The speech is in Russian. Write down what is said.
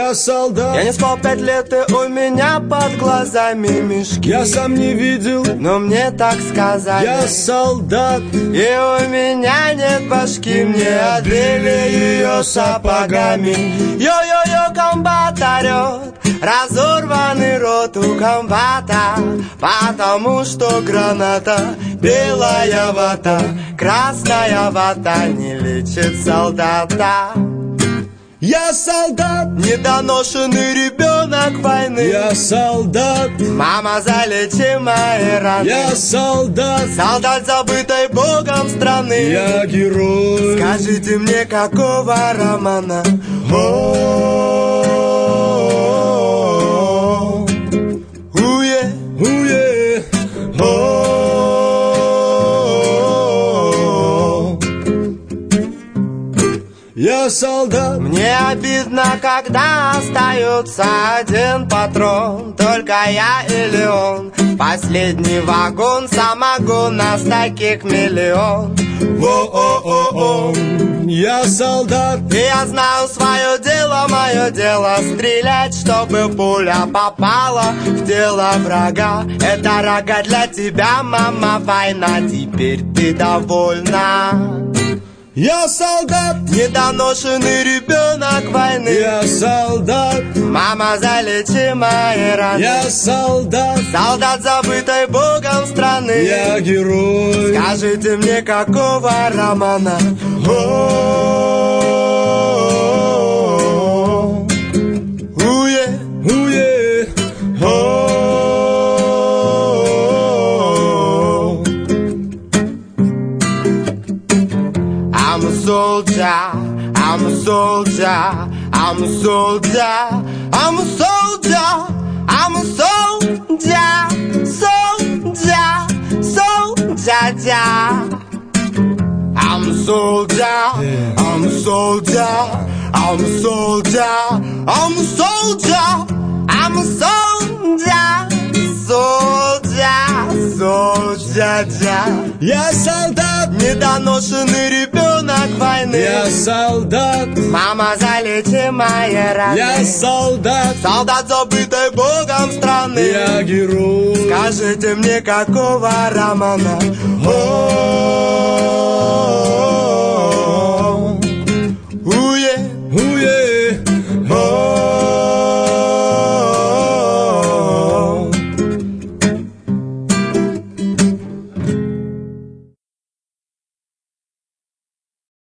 Я солдат. Я не спал 5 лет, и у меня под глазами мешки. Я сам не видел, но мне так сказали. Я солдат. И у меня нет башки, мне отбили ее сапогами. Йо-йо-йо, комбат орет, разорванный рот у комбата, потому что граната, белая вата, красная вата не лечит солдата. Я солдат, недоношенный ребенок войны. Я солдат, мама, залечи мои раны. Я солдат, солдат забытой Богом страны. Я герой. Скажите мне, какого романа? Я солдат. Мне обидно, когда остается один патрон, только я или он. Последний вагон самогон, нас таких миллион. О-о-о-о. Я солдат. И я знаю свое дело, мое дело стрелять, чтобы пуля попала в тело врага. Это рога для тебя, мама, война, теперь ты довольна. Я солдат, недоношенный ребенок войны. Я солдат, мама, залечи мои раны. Я солдат, солдат забытой Богом страны. Я герой. Скажите мне, какого романа? I'm a soldier, I'm a soldier, I'm a soldier, I'm a soldier, I'm a soldier, soldier. I'm a soldier, I'm a soldier, I'm a soldier, I'm a soldier, I'm a soldier. Я солдат, недоношенный ребенок войны. Я солдат, мама, залечи мои раны. Я солдат, солдат забытой Богом страны. Я герой. Скажите мне, какого романа?